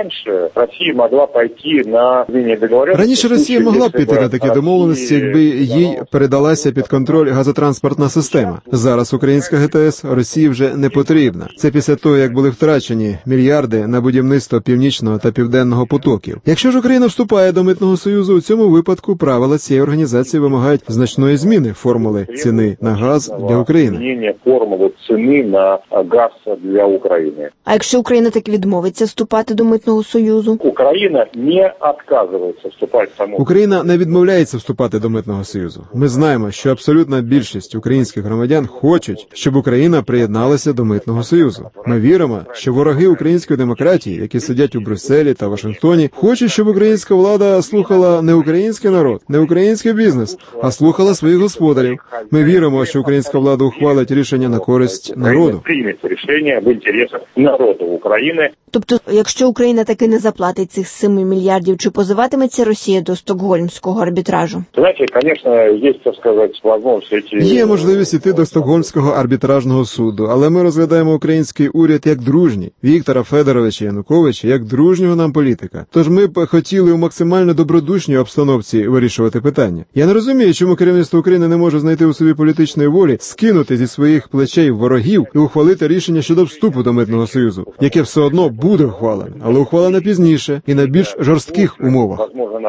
Раніше Росія могла б піти на такі домовленості, якби їй передалася під контроль газотранспортна система. Зараз українська ГТС Росії вже не потрібна. Це після того, як були втрачені мільярди на будівництво Північного та Південного потоків. Якщо ж Україна вступає до Митного союзу, у цьому випадку правила цієї організації вимагають значної зміни формули ціни на газ для України. А якщо Україна так відмовиться вступати до Митного союзу? Україна не відмовляється вступати до Митного союзу. Ми знаємо, що абсолютна більшість українських громадян хочуть, щоб Україна приєдналася до Митного союзу. Ми віримо, що вороги української демократії, які сидять у Брюсселі та Вашингтоні, хочуть, щоб українська влада слухала не український народ, не український бізнес, а слухала своїх господарів. Ми віримо, що українська влада ухвалить рішення на користь народу. Тобто, якщо Україна таки не заплатить цих 7 мільярдів, чи позиватиметься Росія до Стокгольмського арбітражу? Є можливість іти до Стокгольмського арбітражного суду, але ми розглядаємо український уряд як дружній, Віктора Федоровича Януковича як дружнього нам політика. Тож ми б хотіли у максимально добродушній обстановці вирішувати питання. Я не розумію, чому керівництво України не може знайти у собі політичної волі, скинути зі своїх плечей ворогів і ухвалити рішення щодо вступу до Митного союзу, яке все одно буде ухвалене, але ухвалене пізніше і на більш жорстких умовах.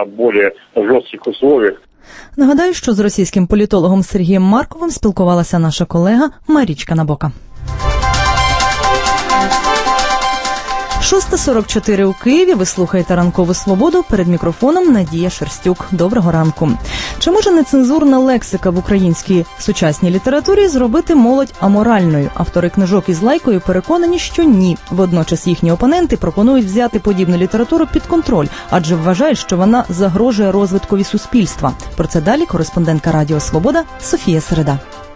Нагадаю, що з російським політологом Сергієм Марковим спілкувалася наша колега Марічка Набока. 6:44 у Києві. Ви слухаєте «Ранкову свободу». Перед мікрофоном Надія Шерстюк. Доброго ранку. Чи може нецензурна лексика в українській сучасній літературі зробити молодь аморальною? Автори книжок із лайкою переконані, що ні. Водночас їхні опоненти пропонують взяти подібну літературу під контроль, адже вважають, що вона загрожує розвиткові суспільства. Про це далі кореспондентка Радіо Свобода Софія Середа.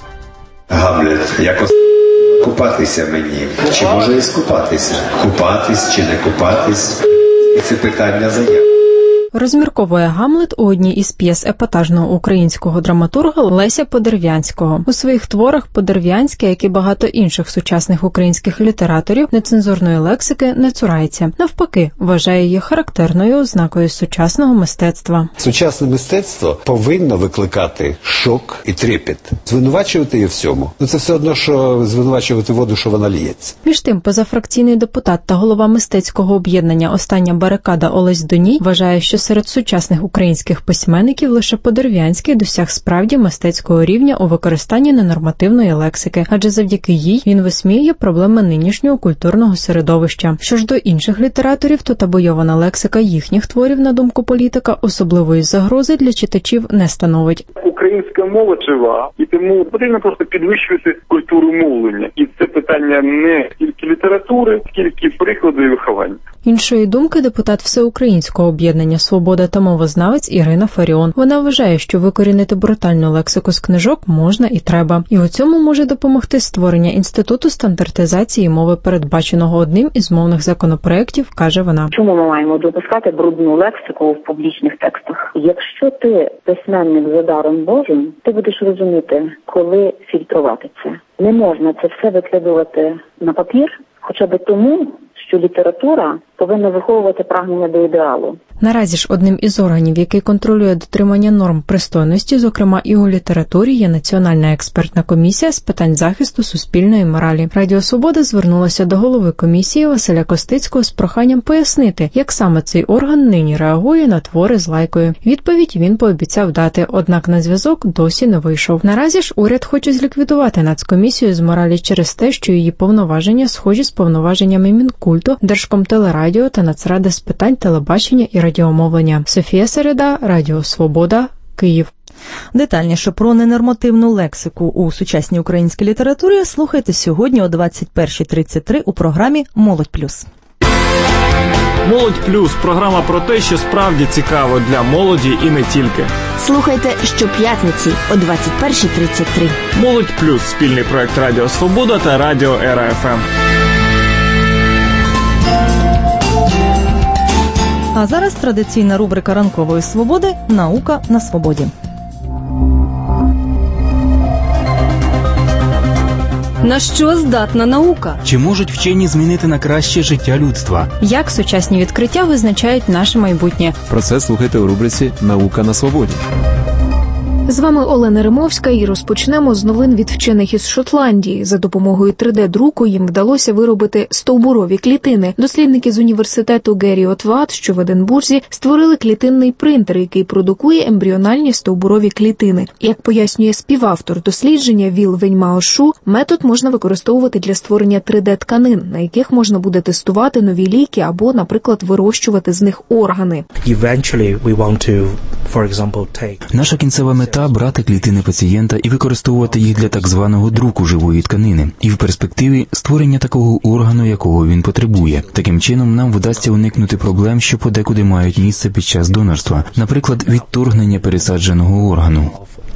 Гамлет, якось купатися мені. Чи може і скупатися? Купатись чи не купатись? І це питання заяв. Розмірковує Гамлет у одній із п'єс епатажного українського драматурга Леся Подерв'янського. У своїх творах Подерв'янський, як і багато інших сучасних українських літераторів, нецензурної лексики не цурається. Навпаки, вважає її характерною ознакою сучасного мистецтва. Сучасне мистецтво повинно викликати шок і трепет. Звинувачувати її всьому. Це все одно, що звинувачувати воду, що вона ліється. Між тим, позафракційний депутат та голова мистецького об'єднання «Остання барикада» Олесь Доній вважає, що серед сучасних українських письменників лише Подерв'янський досяг справді мистецького рівня у використанні ненормативної лексики, адже завдяки їй він висміює проблеми нинішнього культурного середовища. Що ж до інших літераторів, то табуйована лексика їхніх творів, на думку політика, особливої загрози для читачів не становить. Українська мова жива, і тому потрібно просто підвищувати культуру мовлення. І це питання не тільки літератури, скільки прикладу і виховання. Іншої думки депутат Всеукраїнського об'єднання «Свобода» та мовознавець Ірина Фаріон. Вона вважає, що викорінити брутальну лексику з книжок можна і треба. І у цьому може допомогти створення Інституту стандартизації мови, передбаченого одним із мовних законопроєктів, каже вона. Чому ми маємо допускати брудну лексику в публічних текстах? Якщо ти письменник за даром Божим, ти будеш розуміти, коли фільтрувати це. Не можна це все викладувати на папір, хоча б тому, що література повинна виховувати прагнення до ідеалу. Наразі ж одним із органів, який контролює дотримання норм пристойності, зокрема і у літературі, є Національна експертна комісія з питань захисту суспільної моралі. Радіо Свобода звернулося до голови комісії Василя Костицького з проханням пояснити, як саме цей орган нині реагує на твори з лайкою. Відповідь він пообіцяв дати, однак на зв'язок досі не вийшов. Наразі ж уряд хоче зліквідувати Нацкомісію з моралі через те, що її повноваження схожі з повноваженнями Мінкульту, Держкомтелерадіо радіо та Нацрада з питань телебачення і радіомовлення. Софія Середа, Радіо Свобода, Київ. Детальніше про ненормативну лексику у сучасній українській літературі слухайте сьогодні о 21:33 у програмі «Молодь плюс». «Молодь плюс» – програма про те, що справді цікаво для молоді і не тільки. Слухайте щоп'ятниці о 21:33. «Молодь плюс» – спільний проект Радіо Свобода та Радіо Ера ФМ. А зараз традиційна рубрика ранкової свободи «Наука на свободі». На що здатна наука? Чи можуть вчені змінити на краще життя людства? Як сучасні відкриття визначають наше майбутнє? Про це слухайте у рубриці «Наука на свободі». З вами Олена Римовська і розпочнемо з новин від вчених із Шотландії. За допомогою 3D-друку їм вдалося виробити стовбурові клітини. Дослідники з університету Геріот-Ват, що в Единбурзі, створили клітинний принтер, який продукує ембріональні стовбурові клітини. Як пояснює співавтор дослідження Віл Веньмао-Шу, метод можна використовувати для створення 3D-тканин, на яких можна буде тестувати нові ліки або, наприклад, вирощувати з них органи. Наша кінцева мета – брати клітини пацієнта і використовувати їх для так званого друку живої тканини. І в перспективі створення такого органу, якого він потребує. Таким чином нам вдасться уникнути проблем, що подекуди мають місце під час донорства. Наприклад, відторгнення пересадженого органу.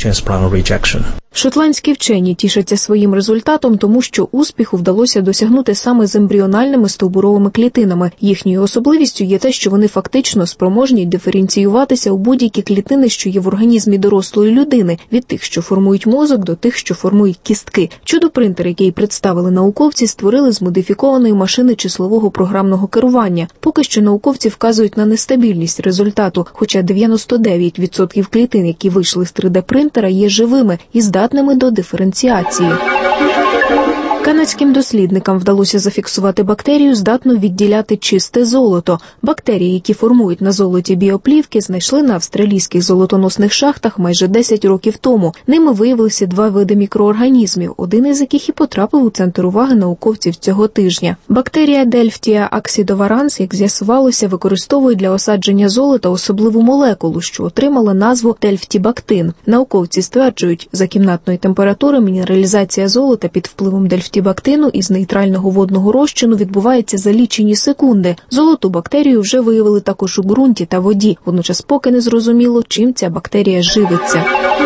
Шотландські вчені тішаться своїм результатом, тому що успіху вдалося досягнути саме з ембріональними стовбуровими клітинами. Їхньою особливістю є те, що вони фактично спроможні диференціюватися у будь-які клітини, що є в організмі дорослої людини, від тих, що формують мозок, до тих, що формують кістки. Чудо-принтер, який представили науковці, створили з модифікованої машини числового програмного керування. Поки що науковці вказують на нестабільність результату, хоча 99% клітин, які вийшли з 3D-принтера, є живими і здатними до диференціації. Канадським дослідникам вдалося зафіксувати бактерію, здатну відділяти чисте золото. Бактерії, які формують на золоті біоплівки, знайшли на австралійських золотоносних шахтах майже 10 років тому. Ними виявилися 2 види мікроорганізмів, один із яких і потрапив у центр уваги науковців цього тижня. Бактерія Delphtia acidovarans, як з'ясувалося, використовує для осадження золота особливу молекулу, що отримала назву дельфтібактин. Науковці стверджують, за кімнатної температури мінералізація золота під впливом дельфтібактину із нейтрального водного розчину відбувається за лічені секунди. Золоту бактерію вже виявили також у ґрунті та воді. Водночас поки не зрозуміло, чим ця бактерія живиться.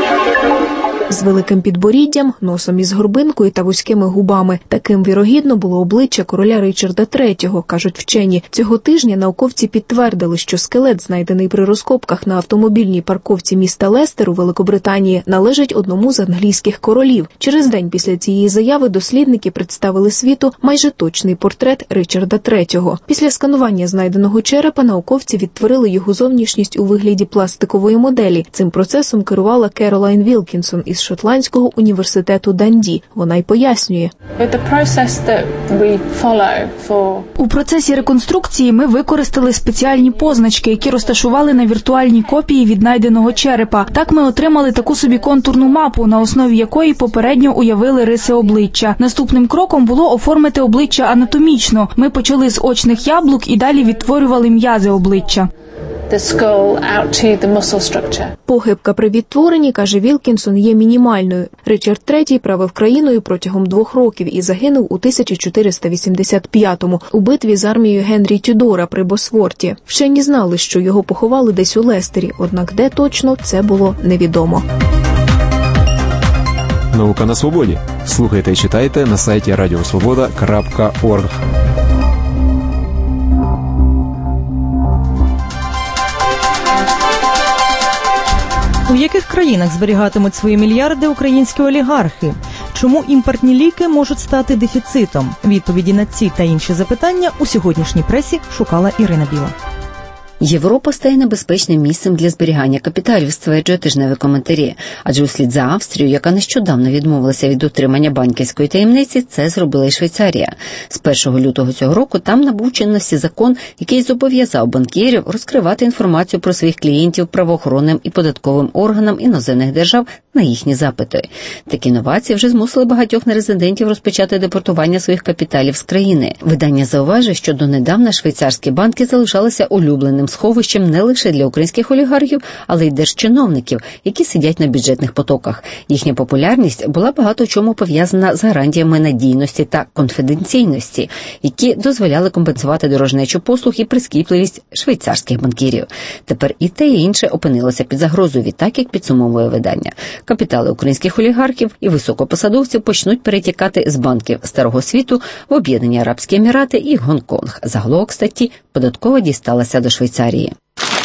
З великим підборіддям, носом із горбинкою та вузькими губами. Таким, вірогідно, було обличчя короля Ричарда III, кажуть вчені. Цього тижня науковці підтвердили, що скелет, знайдений при розкопках на автомобільній парковці міста Лестер у Великобританії, належить одному з англійських королів. Через день після цієї заяви дослідники представили світу майже точний портрет Ричарда III. Після сканування знайденого черепа науковці відтворили його зовнішність у вигляді пластикової моделі. Цим процесом керувала Керолайн Вілкінсон із Шотландського університету Данді. Вона й пояснює. У процесі реконструкції ми використали спеціальні позначки, які розташували на віртуальній копії віднайденого черепа. Так ми отримали таку собі контурну мапу, на основі якої попередньо уявили риси обличчя. Наступним кроком було оформити обличчя анатомічно. Ми почали з очних яблук і далі відтворювали м'язи обличчя. Похибка при відтворенні, каже Вілкінсон, є мінімальною. Ричард III правив країною протягом 2 років і загинув у 1485-му у битві з армією Генрі Тюдора при Босворті. Вчені знали, що його поховали десь у Лестері, однак де точно, це було невідомо. Наука на свободі. Слухайте і читайте на сайті radiosvoboda.org. У яких країнах зберігатимуть свої мільярди українські олігархи? Чому імпортні ліки можуть стати дефіцитом? Відповіді на ці та інші запитання у сьогоднішній пресі шукала Ірина Біла. Європа стає небезпечним місцем для зберігання капіталів, стверджує тижневі коментарі. Адже услід за Австрією, яка нещодавно відмовилася від дотримання банківської таємниці, це зробила і Швейцарія. З 1 лютого цього року там набув чинності закон, який зобов'язав банкірів розкривати інформацію про своїх клієнтів правоохоронним і податковим органам іноземних держав на їхні запити. Такі новації вже змусили багатьох нерезидентів розпочати депортування своїх капіталів з країни. Видання зауважує, що донедавна швейцарські банки залишалися улюбленим сховищем не лише для українських олігархів, але й держчиновників, які сидять на бюджетних потоках. Їхня популярність була багато в чому пов'язана з гарантіями надійності та конфіденційності, які дозволяли компенсувати дорожнечу послуг і прискіпливість швейцарських банкірів. Тепер і те, і інше опинилося під загрозою, відтак, як підсумовує видання. Капітали українських олігархів і високопосадовців почнуть перетікати з банків Старого світу в Об'єднані Арабські Емірати і Гонконг. Заголовок статті «Податкова дісталася до Швейцарії».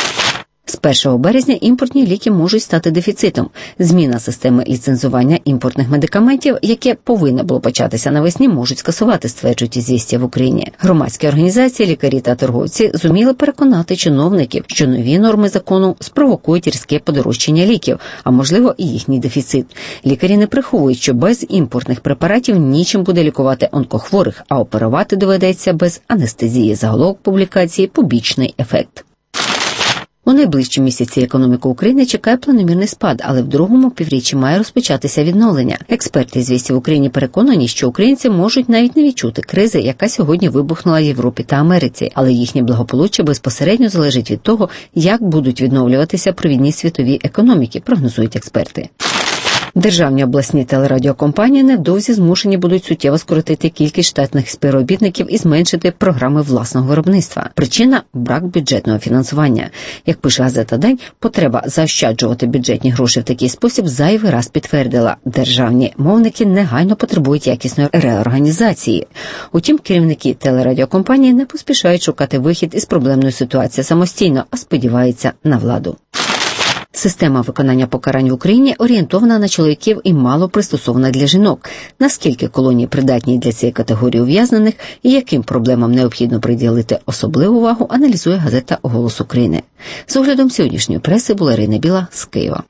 З 1 березня імпортні ліки можуть стати дефіцитом. Зміна системи ліцензування імпортних медикаментів, яке повинно було початися навесні, можуть скасувати, стверджують «Ізвістія» в Україні. Громадські організації, лікарі та торговці зуміли переконати чиновників, що нові норми закону спровокують різке подорожчання ліків, а можливо і їхній дефіцит. Лікарі не приховують, що без імпортних препаратів нічим буде лікувати онкохворих, а оперувати доведеться без анестезії. Заголовок публікації «Побічний ефект». У найближчі місяці економіку України чекає планомірний спад, але в другому півріччі має розпочатися відновлення. Експерти «Ізвістія» в Україні переконані, що українці можуть навіть не відчути кризи, яка сьогодні вибухнула в Європі та Америці, але їхнє благополуччя безпосередньо залежить від того, як будуть відновлюватися провідні світові економіки, прогнозують експерти. Державні обласні телерадіокомпанії невдовзі змушені будуть суттєво скоротити кількість штатних співробітників і зменшити програми власного виробництва. Причина – брак бюджетного фінансування. Як пише газета «День», потреба заощаджувати бюджетні гроші в такий спосіб зайвий раз підтвердила. Державні мовники негайно потребують якісної реорганізації. Утім, керівники телерадіокомпанії не поспішають шукати вихід із проблемної ситуації самостійно, а сподіваються на владу. Система виконання покарань в Україні орієнтована на чоловіків і мало пристосована для жінок. Наскільки колонії придатні для цієї категорії ув'язнених і яким проблемам необхідно приділити особливу увагу, аналізує газета «Голос України». З оглядом сьогоднішньої преси була Ірина Біла з Києва.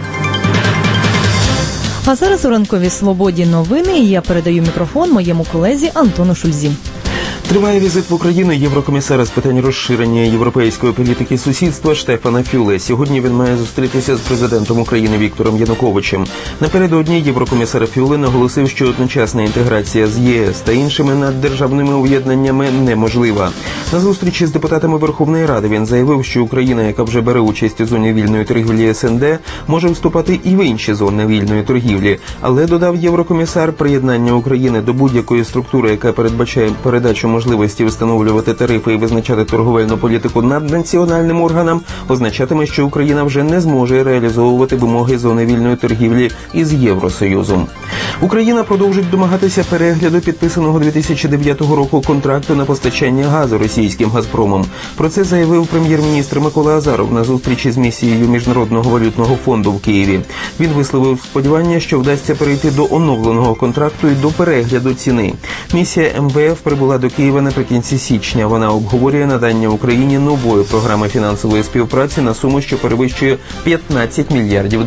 А зараз у ранковій «Свободі» новини, і я передаю мікрофон моєму колезі Антону Шульзі. Триває візит в Україну єврокомісара з питань розширення європейської політики сусідства Штефана Фюле. Сьогодні він має зустрітися з президентом України Віктором Януковичем. Напередодні єврокомісар Фюле наголосив, що одночасна інтеграція з ЄС та іншими наддержавними об'єднаннями неможлива. На зустрічі з депутатами Верховної Ради він заявив, що Україна, яка вже бере участь у зоні вільної торгівлі СНД, може вступати і в інші зони вільної торгівлі. Але, додав єврокомісар, приєднання України до будь-якої структури, яка передбачає передачу можливості встановлювати тарифи і визначати торговельну політику наднаціональним органам, означатиме, що Україна вже не зможе реалізовувати вимоги зони вільної торгівлі із Євросоюзом. Україна продовжить домагатися перегляду підписаного 2009 року контракту на постачання газу російським «Газпромом». Про це заявив прем'єр-міністр Микола Азаров на зустрічі з місією Міжнародного валютного фонду в Києві. Він висловив сподівання, що вдасться перейти до оновленого контракту і до перегляду ціни. Місія МВФ прибула до Києва наприкінці січня. Вона обговорює надання Україні нової програми фінансової співпраці на суму, що перевищує $15 мільярдів.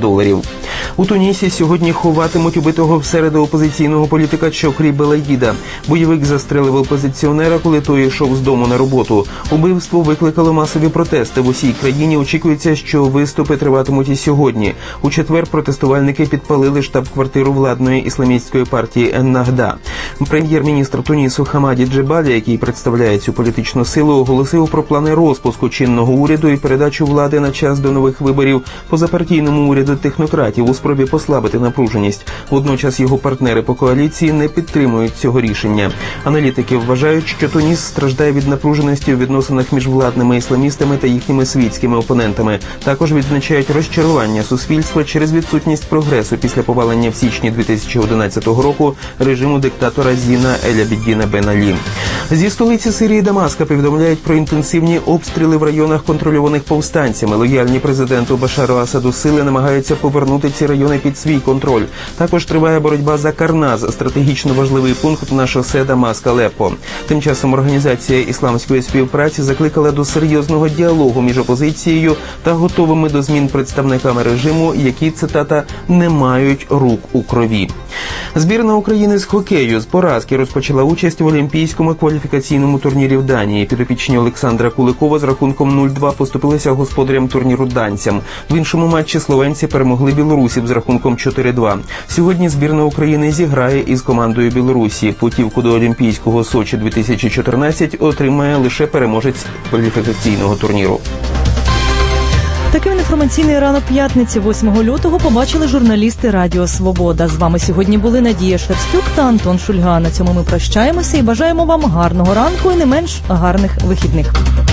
У Тунісі сьогодні ховатимуть убитого в середу опозиційного політика Чокрі Белаїда. Бойовик застрелив опозиціонера, коли той йшов з дому на роботу. Убивство викликало масові протести. В усій країні очікується, що виступи триватимуть і сьогодні. У четвер протестувальники підпалили штаб-квартиру владної ісламістської партії Ен-Нагда. Прем'єр-міністр Тунісу Хамаді Джебалі, який представляє цю політичну силу, оголосив про плани розпуску чинного уряду і передачу влади на час до нових виборів позапартійному уряду технократів у спробі послабити напруженість. Водночас його партнери по коаліції не підтримують цього рішення. Аналітики вважають, що Туніс страждає від напруженості у відносинах між владними ісламістами та їхніми світськими опонентами. Також відзначають розчарування суспільства через відсутність прогресу після повалення в січні 2011 року режиму диктатора Зіна Ель-Абідіна Бен Алі. Зі столиці Сирії Дамаска повідомляють про інтенсивні обстріли в районах, контрольованих повстанцями. Лояльні президенту Башару Асаду сили намагаються повернути ці райони під свій контроль. Також триває боротьба за Карназ, стратегічно важливий пункт на шосе Дамаск-Алеппо. Тим часом Організація ісламської співпраці закликала до серйозного діалогу між опозицією та готовими до змін представниками режиму, які, цитата, «не мають рук у крові». Збірна України з хокею з поразки розпочала участь в олімпійському кваліфікаційному турнірі в Данії. Підопічні Олександра Куликова з рахунком 0-2 поступилися господарям турніру данцям. В іншому матчі словенці перемогли білорусів з рахунком 4-2. Сьогодні збірна України зіграє із командою Білорусі. Путівку до Олімпійського Сочі 2014 отримає лише переможець кваліфікаційного турніру. Таким інформаційний ранок п'ятниці, 8 лютого, побачили журналісти Радіо Свобода. З вами сьогодні були Надія Шерстюк та Антон Шульга. На цьому ми прощаємося і бажаємо вам гарного ранку і не менш гарних вихідних.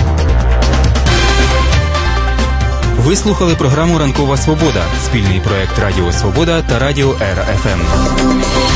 Ви слухали програму «Ранкова Свобода» – спільний проект Радіо Свобода та Радіо РФМ.